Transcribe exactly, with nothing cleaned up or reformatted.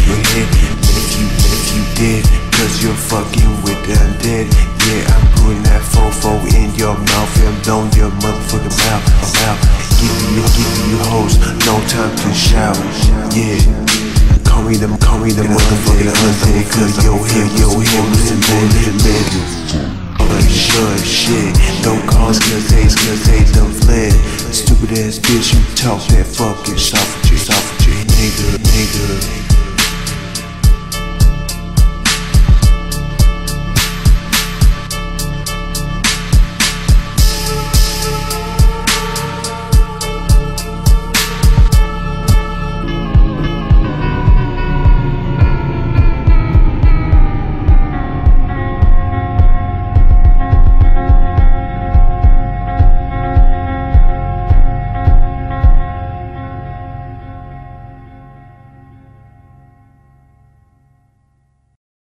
your head. And if you, and if you did, cause you're fucking with the undead. Yeah, I'm putting that fofo in your mouth and blowing your motherfucking mouth, mouth. Giving you, giving you hoes, no time to shout. Yeah, call me the, call me the motherfucking undead. Cause yo here, yo here, listen, man, listen, man. Sure shit, don't cause cause they, cause they done fled. Stupid ass bitch, you talk that fucking soft with you, soft with you, nigga, nigga.